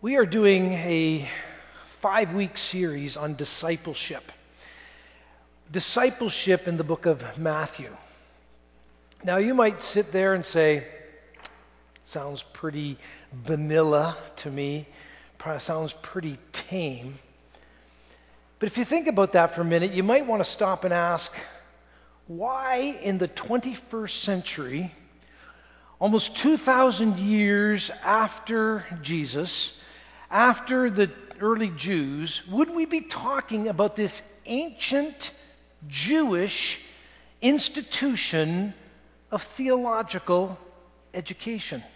We are doing a 5-week series on discipleship. Discipleship in the book of Matthew. Now you might sit there and say, sounds pretty vanilla to me, sounds pretty tame. But if you think about that for a minute, you might want to stop and ask, why in the 21st century, almost 2,000 years after Jesus, after the early Jews, would we be talking about this ancient Jewish institution of theological education?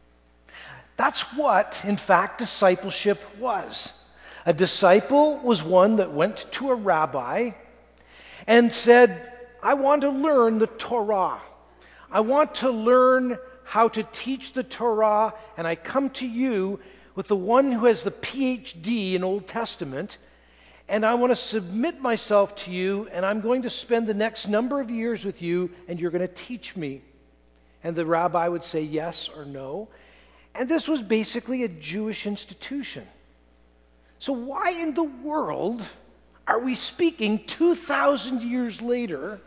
That's what, in fact, discipleship was. A disciple was one that went to a rabbi and said, I want to learn the Torah. I want to learn how to teach the Torah, and I come to you with the one who has the PhD in Old Testament, and I want to submit myself to you, and I'm going to spend the next number of years with you, and you're going to teach me. And the rabbi would say yes or no. And this was basically a Jewish institution. So why in the world are we speaking 2,000 years later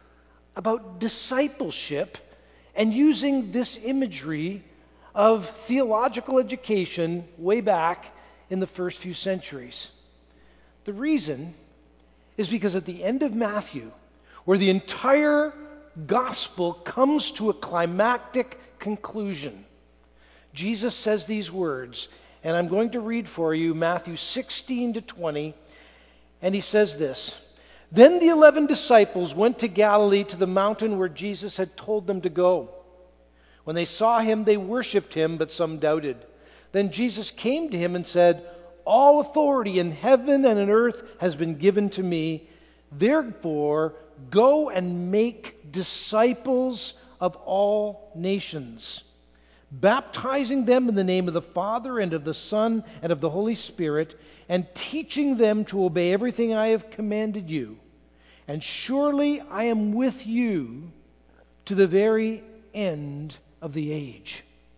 about discipleship and using this imagery of theological education way back in the first few centuries? The reason is because at the end of Matthew, where the entire gospel comes to a climactic conclusion, Jesus says these words, and I'm going to read for you Matthew 16 to 20, and he says this: Then the 11 disciples went to Galilee to the mountain where Jesus had told them to go. When they saw him, they worshipped him, but some doubted. Then Jesus came to him and said, All authority in heaven and on earth has been given to me. Therefore, go and make disciples of all nations, baptizing them in the name of the Father and of the Son and of the Holy Spirit, and teaching them to obey everything I have commanded you. And surely I am with you to the very end of the age.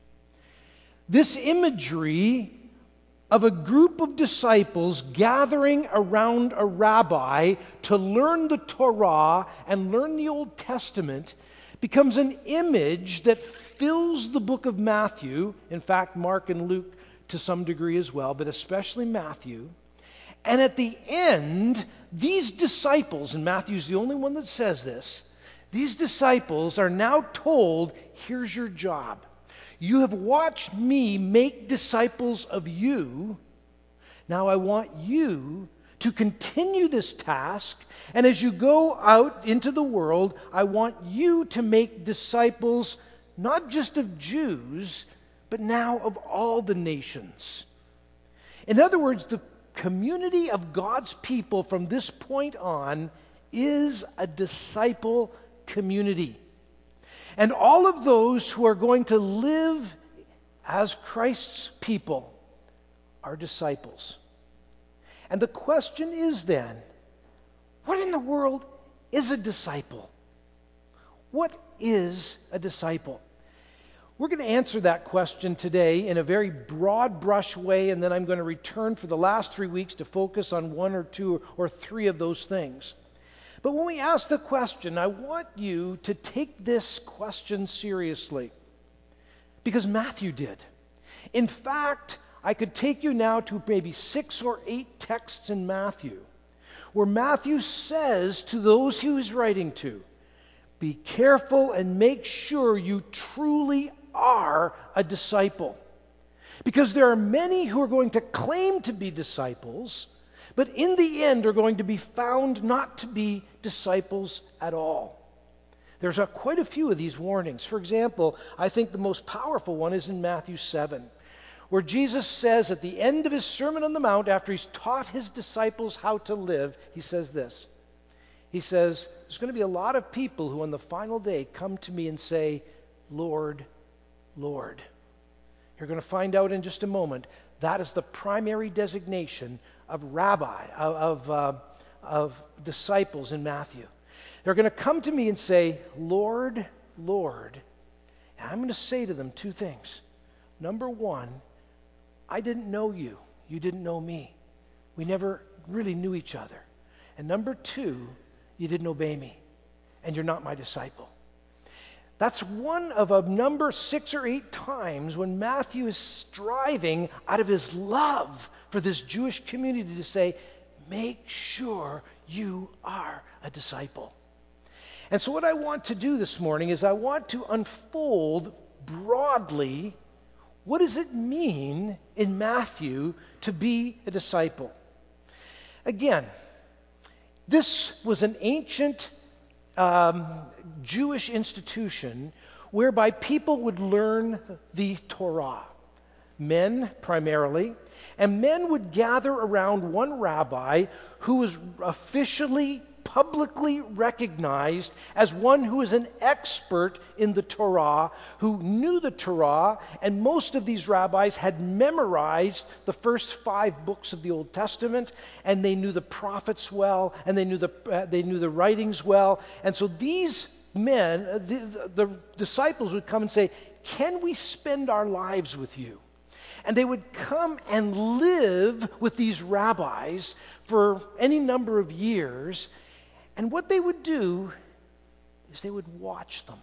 This imagery of a group of disciples gathering around a rabbi to learn the Torah and learn the Old Testament becomes an image that fills the book of Matthew, in fact, Mark and Luke to some degree as well, but especially Matthew. And at the end, these disciples, and Matthew's the only one that says this, these disciples are now told, here's your job. You have watched me make disciples of you. Now I want you to continue this task. And as you go out into the world, I want you to make disciples not just of Jews, but now of all the nations. In other words, the community of God's people from this point on is a disciple community. And all of those who are going to live as Christ's people are disciples. And the question is then, what in the world is a disciple? What is a disciple? We're going to answer that question today in a very broad brush way, and then I'm going to return for the last 3 weeks to focus on one or two or three of those things. But when we ask the question, I want you to take this question seriously, because Matthew did. In fact, I could take you now to maybe 6 or 8 texts in Matthew, where Matthew says to those he was writing to, be careful and make sure you truly are a disciple. Because there are many who are going to claim to be disciples, but in the end are going to be found not to be disciples at all. There's quite a few of these warnings. For example, I think the most powerful one is in Matthew 7, where Jesus says at the end of his Sermon on the Mount, after he's taught his disciples how to live, he says this. He says, there's going to be a lot of people who on the final day come to me and say, Lord, Lord. You're going to find out in just a moment that is the primary designation of rabbi, of disciples in Matthew. They're going to come to me and say, Lord, Lord. And I'm going to say to them 2 things. Number 1, I didn't know you. You didn't know me. We never really knew each other. And number two, you didn't obey me, and you're not my disciple. That's one of a number 6 or 8 times when Matthew is striving out of his love for this Jewish community to say, make sure you are a disciple. And so what I want to do this morning is I want to unfold broadly what does it mean in Matthew to be a disciple. Again, this was an ancient Jewish institution whereby people would learn the Torah. Men primarily, and men would gather around one rabbi who was officially, publicly recognized as one who was an expert in the Torah, who knew the Torah, and most of these rabbis had memorized the first 5 books of the Old Testament, and they knew the prophets well, and they knew the writings well. And so these men, the disciples would come and say, can we spend our lives with you? And they would come and live with these rabbis for any number of years. And what they would do is they would watch them.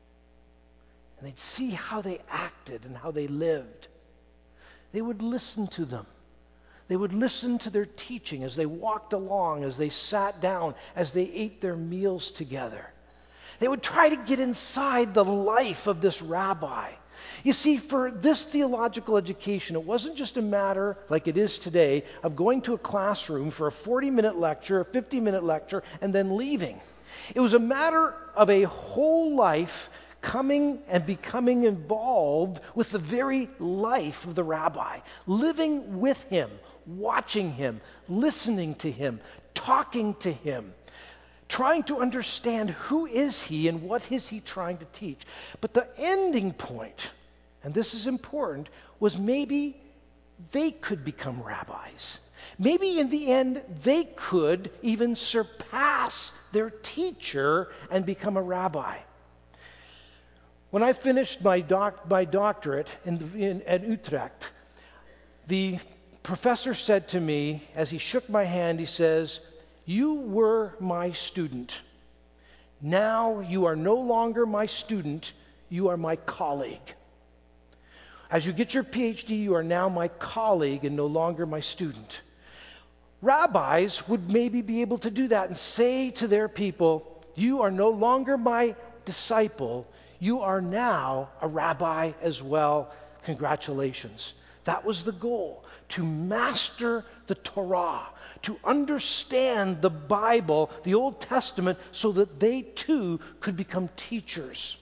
And they'd see how they acted and how they lived. They would listen to them. They would listen to their teaching as they walked along, as they sat down, as they ate their meals together. They would try to get inside the life of this rabbi. You see, for this theological education, it wasn't just a matter, like it is today, of going to a classroom for a 40-minute lecture, a 50-minute lecture, and then leaving. It was a matter of a whole life coming and becoming involved with the very life of the rabbi, living with him, watching him, listening to him, talking to him, trying to understand who is he and what is he trying to teach. But the ending point, and this is important, was maybe they could become rabbis. Maybe in the end they could even surpass their teacher and become a rabbi. When I finished my doctorate at Utrecht, the professor said to me, as he shook my hand, he says, "You were my student. Now you are no longer my student, you are my colleague. As you get your PhD, you are now my colleague and no longer my student." Rabbis would maybe be able to do that and say to their people, you are no longer my disciple, you are now a rabbi as well. Congratulations. That was the goal, to master the Torah, to understand the Bible, the Old Testament, so that they too could become teachers.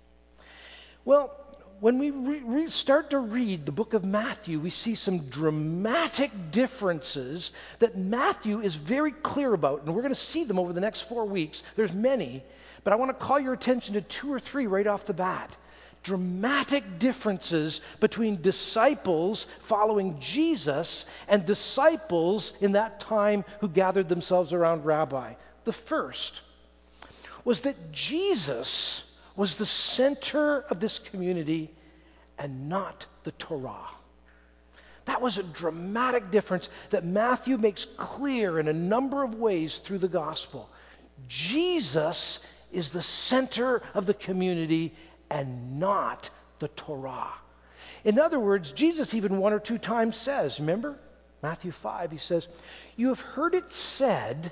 Well, when we start to read the book of Matthew, we see some dramatic differences that Matthew is very clear about, and we're going to see them over the next 4 weeks. There's many, but I want to call your attention to 2 or 3 right off the bat. Dramatic differences between disciples following Jesus and disciples in that time who gathered themselves around Rabbi. The first was that Jesus was the center of this community and not the Torah. That was a dramatic difference that Matthew makes clear in a number of ways through the gospel. Jesus is the center of the community and not the Torah. In other words, Jesus even 1 or 2 times says, remember? Matthew 5, he says, "You have heard it said,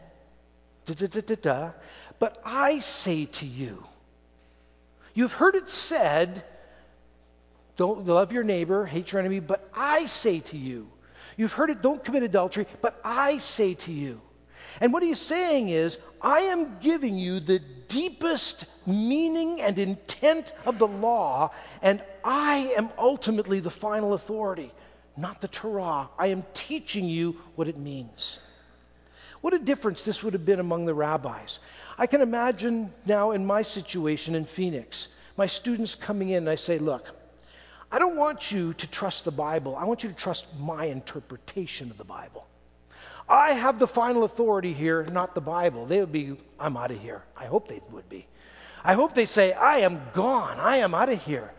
but I say to you." You've heard it said, don't love your neighbor, hate your enemy, but I say to you. You've heard it, don't commit adultery, but I say to you. And what he's saying is, I am giving you the deepest meaning and intent of the law, and I am ultimately the final authority, not the Torah. I am teaching you what it means. What a difference this would have been among the rabbis. I can imagine now in my situation in Phoenix, my students coming in and I say, look, I don't want you to trust the Bible. I want you to trust my interpretation of the Bible. I have the final authority here, not the Bible. They would be, I'm out of here. I hope they would be. I hope they say, I am gone. I am out of here.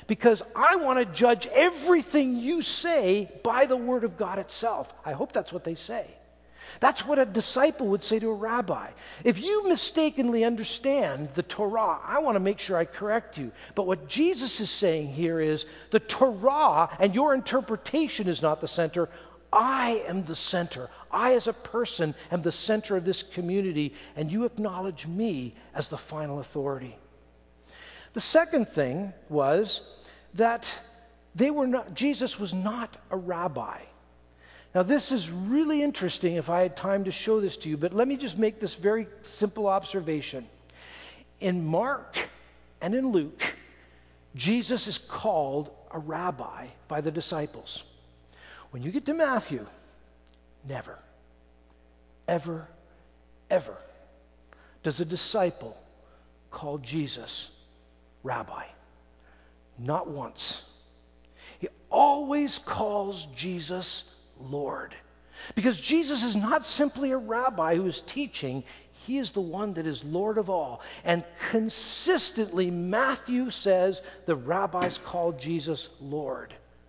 because I want to judge everything you say by the Word of God itself. I hope that's what they say. That's what a disciple would say to a rabbi. If you mistakenly understand the Torah, I want to make sure I correct you. But what Jesus is saying here is the Torah and your interpretation is not the center. I am the center. I as a person am the center of this community, and you acknowledge me as the final authority. The second thing was that Jesus was not a rabbi. Now, this is really interesting if I had time to show this to you, but let me just make this very simple observation. In Mark and in Luke, Jesus is called a rabbi by the disciples. When you get to Matthew, never, ever, ever does a disciple call Jesus rabbi. Not once. He always calls Jesus Lord. Because Jesus is not simply a rabbi who is teaching, he is the one that is Lord of all. And consistently, Matthew says the rabbis called Jesus Lord.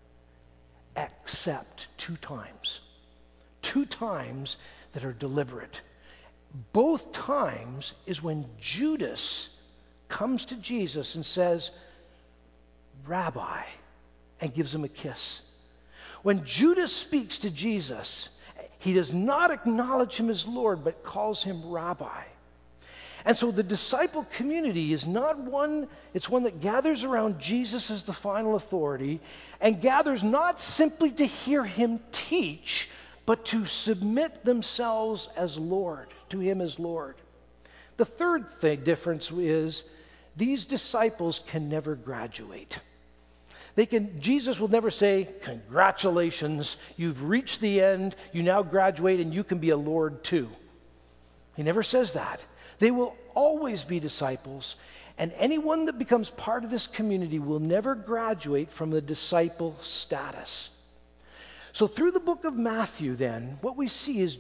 Except 2 times. 2 times that are deliberate. Both times is when Judas comes to Jesus and says, Rabbi, and gives him a kiss. When Judas speaks to Jesus, he does not acknowledge him as Lord, but calls him Rabbi. And so the disciple community is not one, it's one that gathers around Jesus as the final authority and gathers not simply to hear him teach, but to submit themselves as Lord, to him as Lord. The third difference is these disciples can never graduate. Jesus will never say, congratulations, you've reached the end, you now graduate and you can be a Lord too. He never says that. They will always be disciples, and anyone that becomes part of this community will never graduate from the disciple status. So through the book of Matthew then, what we see is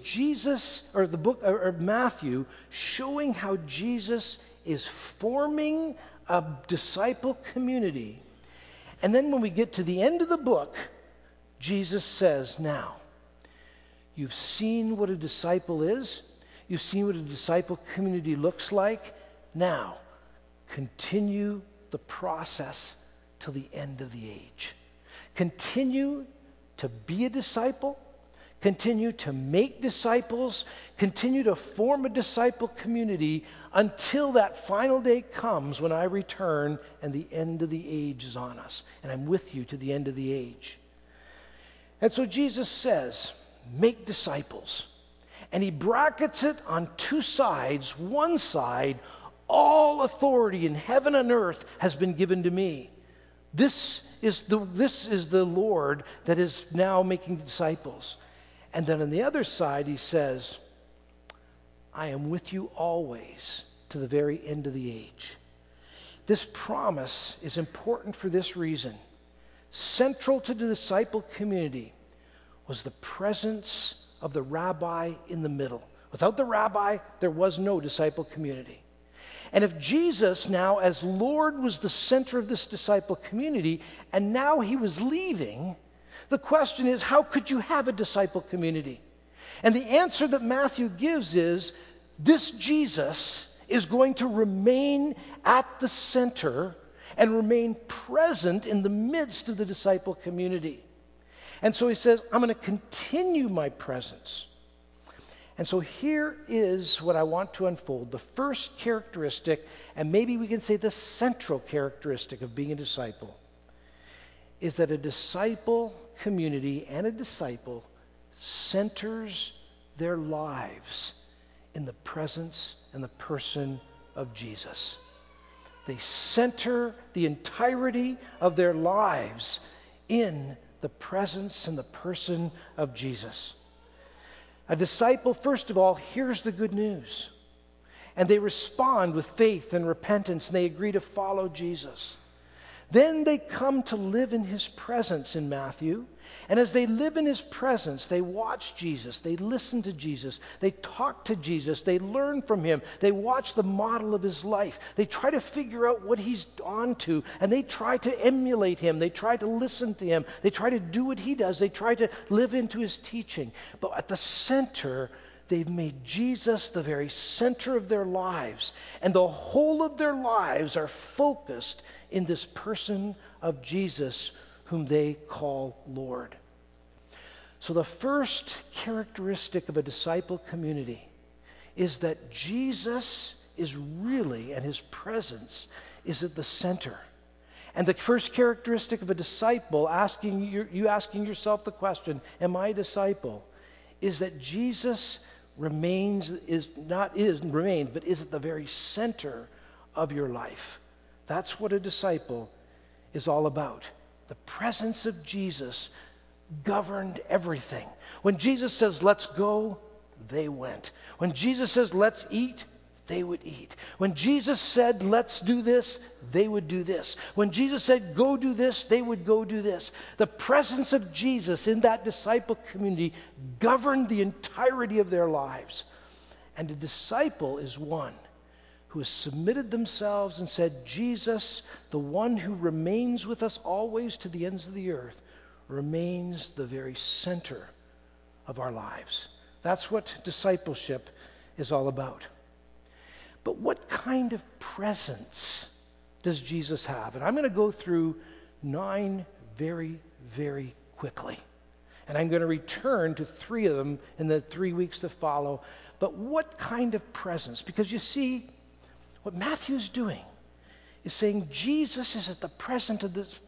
Matthew showing how Jesus is forming a disciple community. And then when we get to the end of the book, Jesus says, now, you've seen what a disciple is. You've seen what a disciple community looks like. Now, continue the process till the end of the age. Continue to be a disciple. Continue to make disciples. Continue to form a disciple community until that final day comes when I return and the end of the age is on us. And I'm with you to the end of the age. And so Jesus says, make disciples. And he brackets it on 2 sides. One side, all authority in heaven and earth has been given to me. This is the Lord that is now making disciples. And then on the other side, he says, I am with you always to the very end of the age. This promise is important for this reason. Central to the disciple community was the presence of the rabbi in the middle. Without the rabbi, there was no disciple community. And if Jesus now as Lord was the center of this disciple community, and now he was leaving, the question is, how could you have a disciple community? And the answer that Matthew gives is, this Jesus is going to remain at the center and remain present in the midst of the disciple community. And so he says, I'm going to continue my presence. And so here is what I want to unfold. The first characteristic, and maybe we can say the central characteristic of being a disciple, is that a disciple community and a disciple centers their lives in the presence and the person of Jesus. They center the entirety of their lives in the presence and the person of Jesus. A disciple, first of all, hears the good news. And they respond with faith and repentance, and they agree to follow Jesus. Then they come to live in his presence in Matthew. And as they live in his presence, they watch Jesus, they listen to Jesus, they talk to Jesus, they learn from him, they watch the model of his life, they try to figure out what he's on to, and they try to emulate him, they try to listen to him, they try to do what he does, they try to live into his teaching. But at the center, they've made Jesus the very center of their lives, and the whole of their lives are focused in this person of Jesus, whom they call Lord. So the first characteristic of a disciple community is that Jesus is really, and his presence is at the center. And the first characteristic of a disciple, asking yourself the question, am I a disciple? Is that Jesus remains but is at the very center of your life. That's what a disciple is all about. The presence of Jesus governed everything. When Jesus says, let's go, they went. When Jesus says, let's eat, they would eat. When Jesus said, let's do this, they would do this. When Jesus said, go do this, they would go do this. The presence of Jesus in that disciple community governed the entirety of their lives. And a disciple is one who has submitted themselves and said, Jesus, the one who remains with us always to the ends of the earth, remains the very center of our lives. That's what discipleship is all about. But what kind of presence does Jesus have? And I'm going to go through 9 very, very quickly. And I'm going to return to 3 of them in the 3 weeks to follow. But what kind of presence? Because you see, what Matthew's doing is saying Jesus is at the present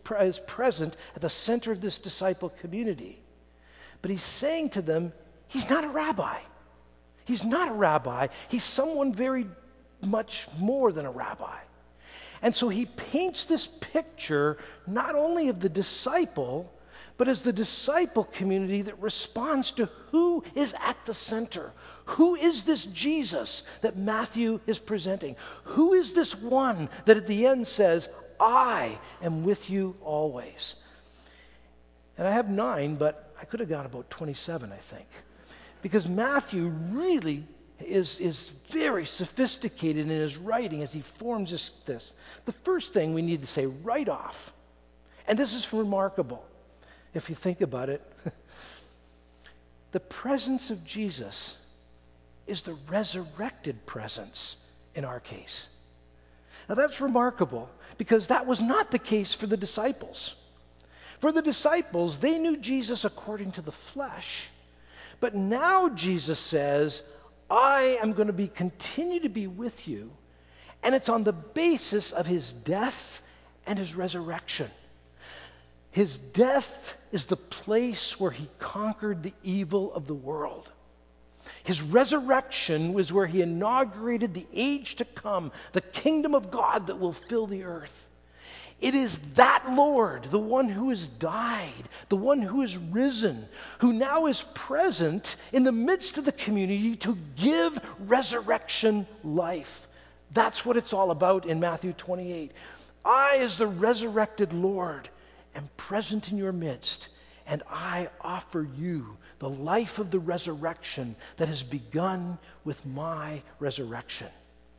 at the center of this disciple community. But he's saying to them, he's not a rabbi. He's not a rabbi. He's someone very much more than a rabbi. And so he paints this picture not only of the disciple, but as the disciple community that responds to who is at the center. Who is this Jesus that Matthew is presenting? Who is this one that at the end says, I am with you always? And I have 9, but I could have got about 27, I think. Because Matthew really is very sophisticated in his writing as he forms this. The first thing we need to say right off, and this is remarkable, if you think about it, the presence of Jesus is the resurrected presence in our case. Now that's remarkable because that was not the case for the disciples. For the disciples, they knew Jesus according to the flesh. But now Jesus says, I am going to continue to be with you, and it's on the basis of his death and his resurrection. His death is the place where he conquered the evil of the world. His resurrection was where he inaugurated the age to come, the kingdom of God that will fill the earth. It is that Lord, the one who has died, the one who is risen, who now is present in the midst of the community to give resurrection life. That's what it's all about in Matthew 28. I, as the resurrected Lord, am present in your midst, and I offer you the life of the resurrection that has begun with my resurrection.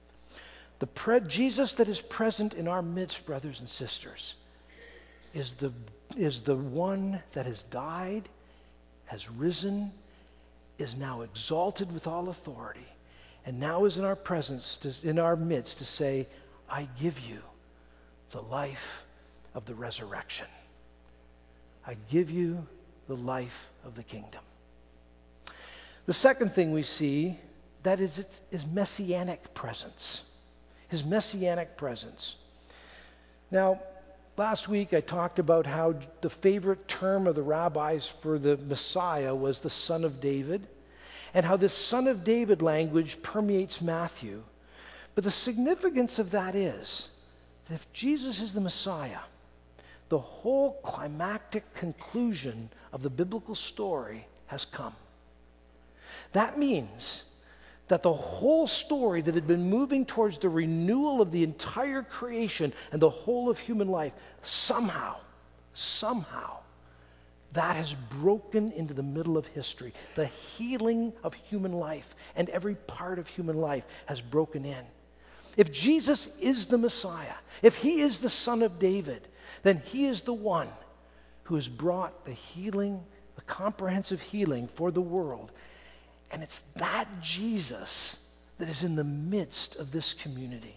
Jesus that is present in our midst, brothers and sisters, is the one that has died, has risen, is now exalted with all authority, and now is in our presence, in our midst, to say, I give you the life of the resurrection. I give you the life of the kingdom. The second thing we see, that is messianic presence. His messianic presence. Now, last week I talked about how the favorite term of the rabbis for the Messiah was the Son of David, and how this Son of David language permeates Matthew. But the significance of that is that if Jesus is the Messiah, the whole climactic conclusion of the biblical story has come. That means that the whole story that had been moving towards the renewal of the entire creation and the whole of human life, somehow, that has broken into the middle of history. The healing of human life and every part of human life has broken in. If Jesus is the Messiah, if he is the Son of David, then he is the one who has brought the healing, the comprehensive healing for the world. And it's that Jesus that is in the midst of this community.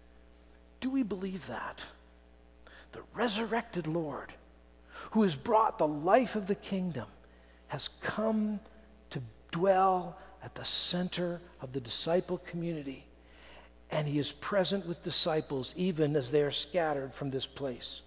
Do we believe that? The resurrected Lord, who has brought the life of the kingdom, has come to dwell at the center of the disciple community. And he is present with disciples even as they are scattered from this place.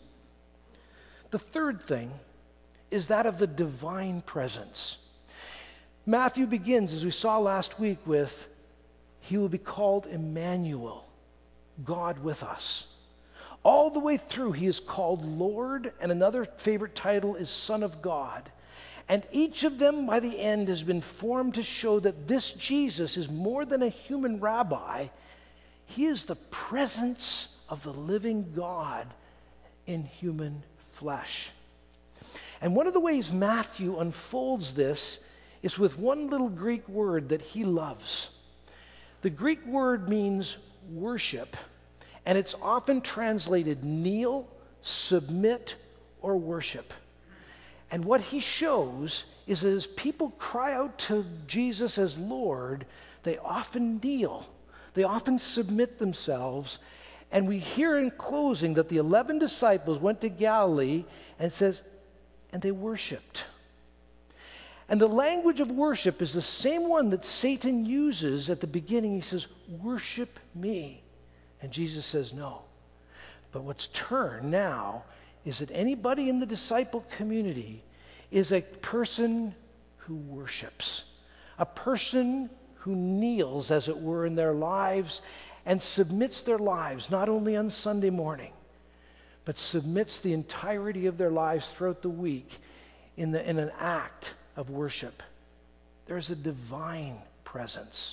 The third thing is that of the divine presence. Matthew begins, as we saw last week, with, he will be called Emmanuel, God with us. All the way through, he is called Lord, and another favorite title is Son of God. And each of them, by the end, has been formed to show that this Jesus is more than a human rabbi. He is the presence of the living God in human flesh. And one of the ways Matthew unfolds this is with one little Greek word that he loves. The Greek word means worship, and it's often translated kneel, submit, or worship. And what he shows is that as people cry out to Jesus as Lord, they often kneel. They often submit themselves. And we hear in closing that the 11 disciples went to Galilee and says, and they worshiped. And the language of worship is the same one that Satan uses at the beginning. He says, worship me. And Jesus says, no. But what's turned now is that anybody in the disciple community is a person who worships, a person who kneels, as it were, in their lives and submits their lives, not only on Sunday morning, but submits the entirety of their lives throughout the week in an act of worship. There's a divine presence.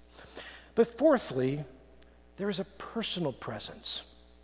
But fourthly, there is a personal presence.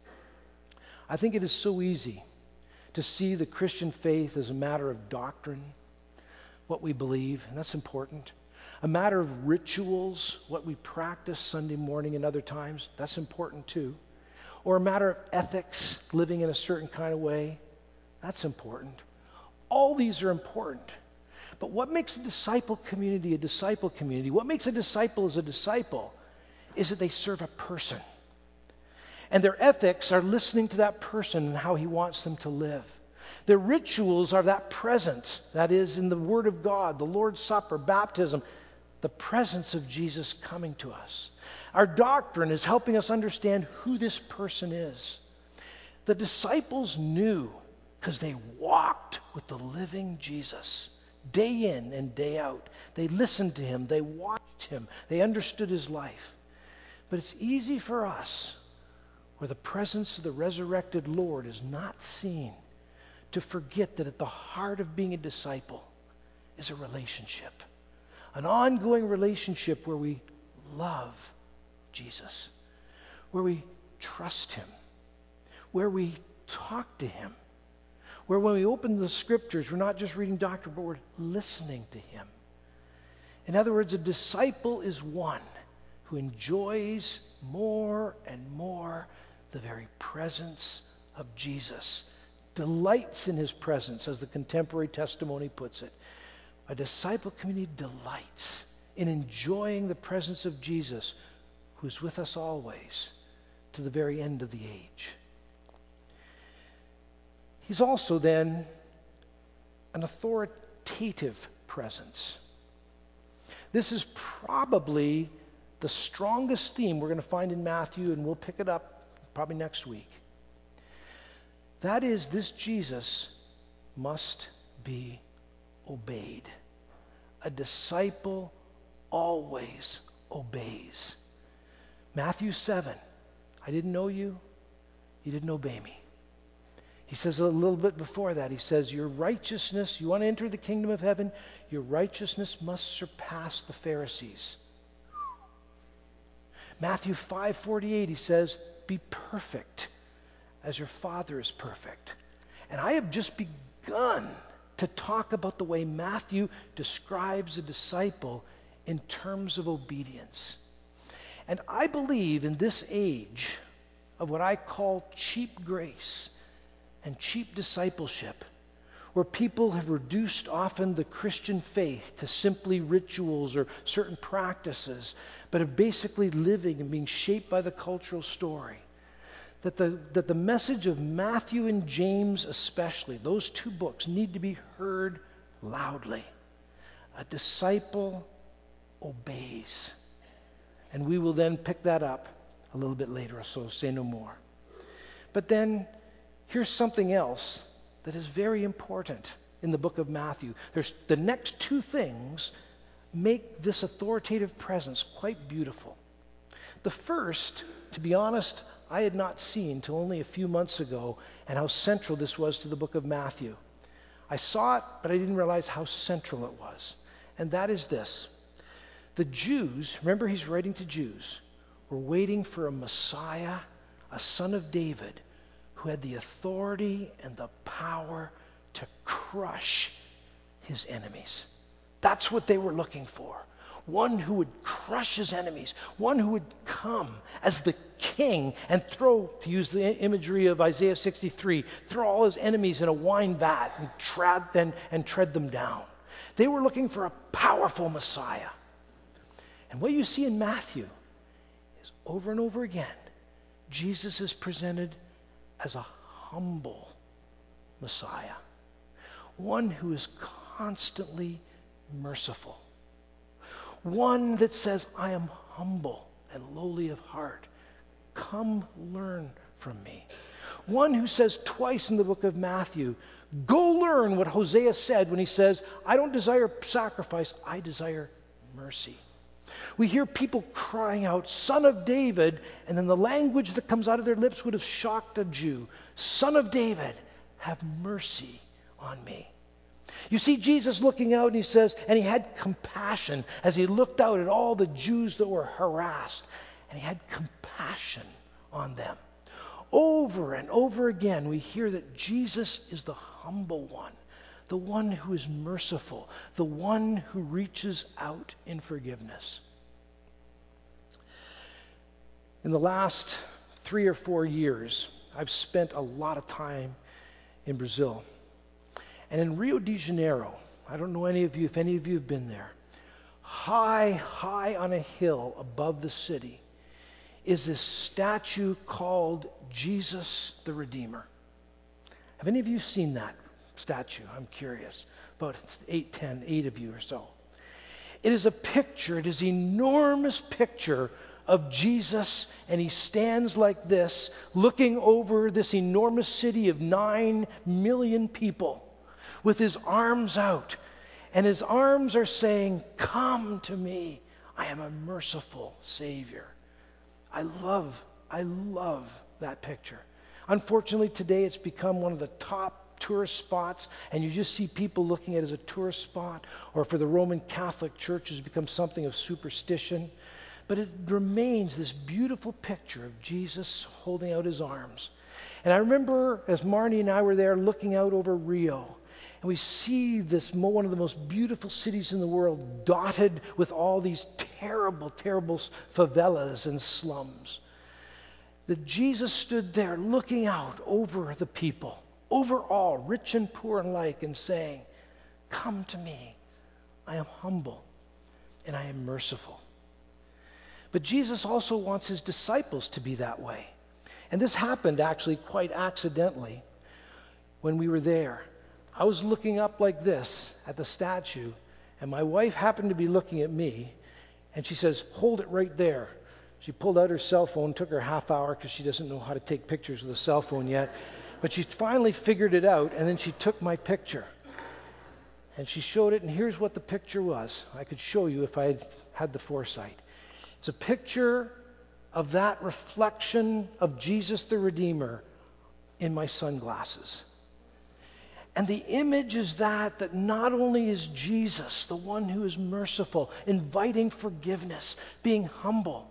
I think it is so easy to see the Christian faith as a matter of doctrine, what we believe, and that's important. A matter of rituals, what we practice Sunday morning and other times, that's important too. Or a matter of ethics, living in a certain kind of way, that's important. All these are important. But what makes a disciple community, what makes a disciple as a disciple, is that they serve a person. And their ethics are listening to that person and how he wants them to live. Their rituals are that presence, that is in the Word of God, the Lord's Supper, baptism, the presence of Jesus coming to us. Our doctrine is helping us understand who this person is. The disciples knew because they walked with the living Jesus day in and day out. They listened to him. They watched him. They understood his life. But it's easy for us, where the presence of the resurrected Lord is not seen, to forget that at the heart of being a disciple is a relationship. An ongoing relationship where we love Jesus, where we trust him, where we talk to him, where when we open the scriptures, we're not just reading doctrine, but we're listening to him. In other words, a disciple is one who enjoys more and more the very presence of Jesus, delights in his presence, as the contemporary testimony puts it. A disciple community delights in enjoying the presence of Jesus, who is with us always to the very end of the age. He's also then an authoritative presence. This is probably the strongest theme we're going to find in Matthew, and we'll pick it up probably next week. That is, this Jesus must be obeyed. A disciple always obeys. Matthew 7, I didn't know you, you didn't obey me. He says a little bit before that, he says, your righteousness, you want to enter the kingdom of heaven, your righteousness must surpass the Pharisees. Matthew 5:48, he says, be perfect as your Father is perfect. And I have just begun to talk about the way Matthew describes a disciple in terms of obedience. And I believe in this age of what I call cheap grace and cheap discipleship, where people have reduced often the Christian faith to simply rituals or certain practices, but are basically living and being shaped by the cultural story, that the message of Matthew and James especially, those two books, need to be heard loudly. A disciple obeys. And we will then pick that up a little bit later, so say no more. But then here's something else that is very important in the book of Matthew. There's the next two things make this authoritative presence quite beautiful. The first, to be honest, I had not seen till only a few months ago, and how central this was to the book of Matthew. I saw it, but I didn't realize how central it was. And that is this. The Jews, remember he's writing to Jews, were waiting for a Messiah, a son of David, who had the authority and the power to crush his enemies. That's what they were looking for. One who would crush his enemies. One who would come as the king and throw, to use the imagery of Isaiah 63, throw all his enemies in a wine vat and tread them down. They were looking for a powerful Messiah. And what you see in Matthew is over and over again, Jesus is presented as a humble Messiah. One who is constantly merciful. One that says, I am humble and lowly of heart. Come learn from me. One who says twice in the book of Matthew, go learn what Hosea said when he says, I don't desire sacrifice, I desire mercy. We hear people crying out, Son of David, and then the language that comes out of their lips would have shocked a Jew. Son of David, have mercy on me. You see Jesus looking out and he says, and he had compassion as he looked out at all the Jews that were harassed, and he had compassion on them. Over and over again, we hear that Jesus is the humble one, the one who is merciful, the one who reaches out in forgiveness. In the last 3 or 4 years, I've spent a lot of time in Brazil. And in Rio de Janeiro, I don't know if any of you have been there, high on a hill above the city is this statue called Jesus the Redeemer. Have any of you seen that statue? I'm curious. About 8 of you or so. It is a picture, it is an enormous picture of Jesus, and he stands like this, looking over this enormous city of 9 million people with his arms out. And his arms are saying, come to me. I am a merciful Savior. I love that picture. Unfortunately, today it's become one of the top tourist spots, and you just see people looking at it as a tourist spot, or for the Roman Catholic Church has become something of superstition. But it remains this beautiful picture of Jesus holding out his arms. And I remember as Marnie and I were there looking out over Rio, and we see this one of the most beautiful cities in the world dotted with all these terrible favelas and slums. That Jesus stood there looking out over the people, over all, rich and poor alike, and saying, come to me. I am humble and I am merciful. But Jesus also wants his disciples to be that way. And this happened actually quite accidentally when we were there. I was looking up like this at the statue, and my wife happened to be looking at me, and she says, hold it right there. She pulled out her cell phone, took her half hour because she doesn't know how to take pictures with a cell phone yet, but she finally figured it out, and then she took my picture. And she showed it, and here's what the picture was. I could show you if I had had the foresight. It's a picture of that reflection of Jesus the Redeemer in my sunglasses. And the image is that not only is Jesus the one who is merciful, inviting forgiveness, being humble,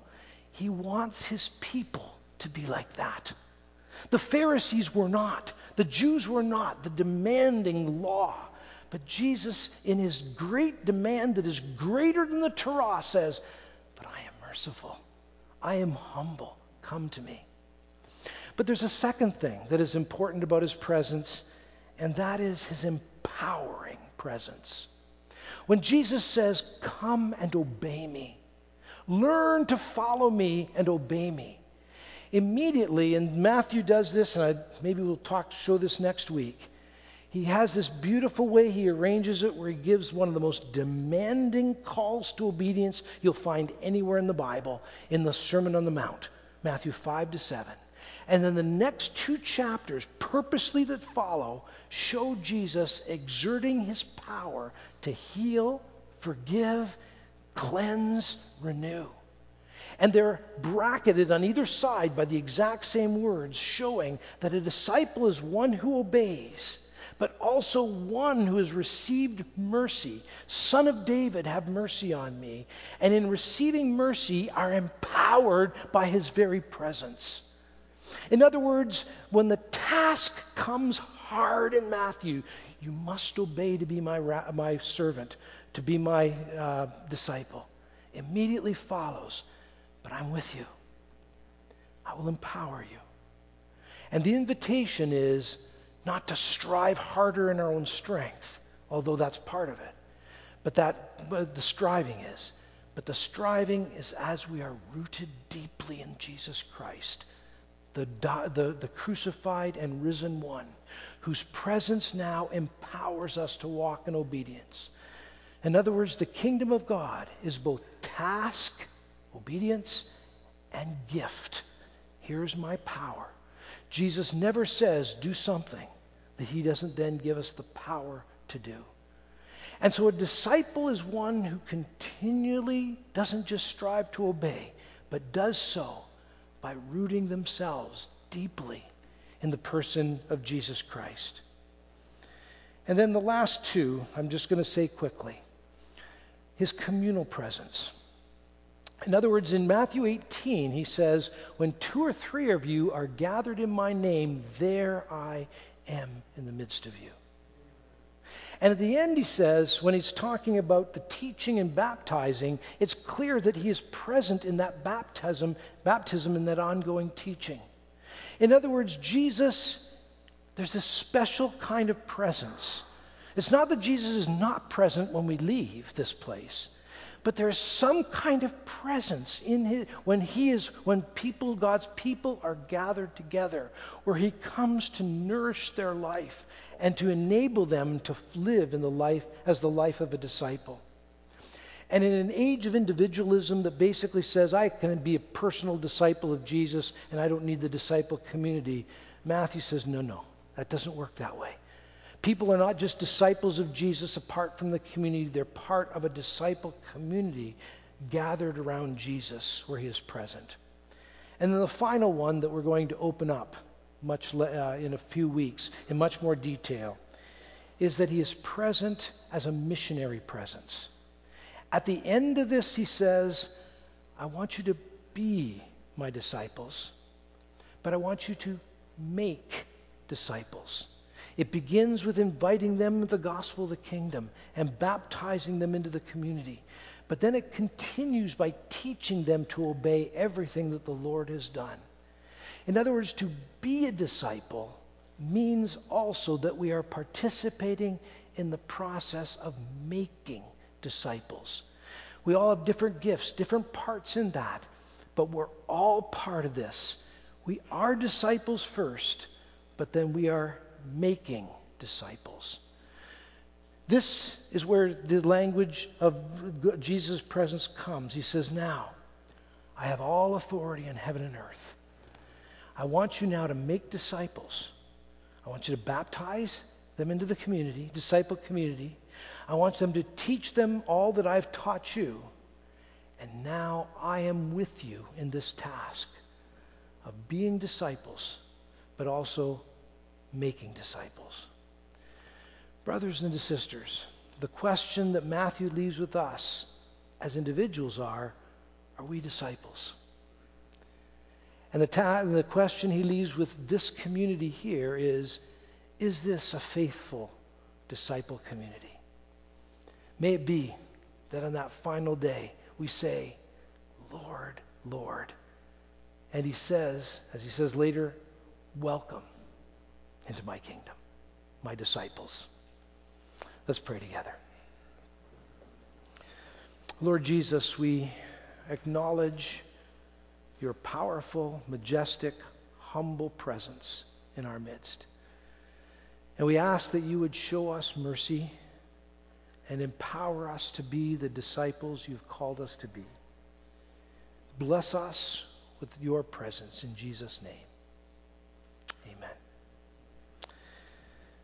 He wants his people to be like that. The Pharisees were not. The Jews were not. The demanding law. But Jesus, in his great demand that is greater than the Torah, says, but I am merciful. I am humble. Come to me. But there's a second thing that is important about his presence, and that is his empowering presence. When Jesus says, come and obey me, learn to follow me and obey me, immediately, and Matthew does this, and maybe we'll show this next week, he has this beautiful way he arranges it where he gives one of the most demanding calls to obedience you'll find anywhere in the Bible in the Sermon on the Mount, Matthew 5-7. And then the next 2 chapters, purposely that follow, show Jesus exerting his power to heal, forgive, cleanse, renew. And they're bracketed on either side by the exact same words, showing that a disciple is one who obeys, but also one who has received mercy. Son of David, have mercy on me. And in receiving mercy are empowered by his very presence. In other words, when the task comes hard in Matthew, you must obey to be my servant, to be my disciple. Immediately follows, but I'm with you. I will empower you. And the invitation is not to strive harder in our own strength, although that's part of it. But the striving is. But the striving is as we are rooted deeply in Jesus Christ, the crucified and risen one, whose presence now empowers us to walk in obedience. In other words, the kingdom of God is both task, obedience, and gift. Here's my power. Jesus never says, do something that he doesn't then give us the power to do. And so a disciple is one who continually doesn't just strive to obey, but does so by rooting themselves deeply in the person of Jesus Christ. And then the last 2, I'm just going to say quickly. His communal presence. In other words, in Matthew 18, he says, when 2 or 3 of you are gathered in my name, there I am in the midst of you. And at the end, he says, when he's talking about the teaching and baptizing, it's clear that he is present in that baptism in that ongoing teaching. In other words, Jesus, there's a special kind of presence. It's not that Jesus is not present when we leave this place, but there's some kind of presence in his when God's people are gathered together, where he comes to nourish their life and to enable them to live in the life of a disciple. And in an age of individualism that basically says, I can be a personal disciple of Jesus and I don't need the disciple community, Matthew says, no, that doesn't work that way. People are not just disciples of Jesus apart from the community. They're part of a disciple community gathered around Jesus where he is present. And then the final one that we're going to open up in a few weeks in much more detail is that he is present as a missionary presence. At the end of this, he says, I want you to be my disciples, but I want you to make disciples. It begins with inviting them to the gospel of the kingdom and baptizing them into the community. But then it continues by teaching them to obey everything that the Lord has done. In other words, to be a disciple means also that we are participating in the process of making disciples. We all have different gifts, different parts in that, but we're all part of this. We are disciples first, but then we are making disciples. This is where the language of Jesus' presence comes. He says, now, I have all authority in heaven and earth. I want you now to make disciples. I want you to baptize them into the community, disciple community. I want them to teach them all that I've taught you. And now I am with you in this task of being disciples, but also making disciples. Brothers and sisters, the question that Matthew leaves with us as individuals are we disciples? And the question he leaves with this community here is this a faithful disciple community? May it be that on that final day we say, Lord, Lord. And he says, as he says later, welcome into my kingdom, my disciples. Let's pray together. Lord Jesus, we acknowledge your powerful, majestic, humble presence in our midst. And we ask that you would show us mercy and empower us to be the disciples you've called us to be. Bless us with your presence in Jesus' name.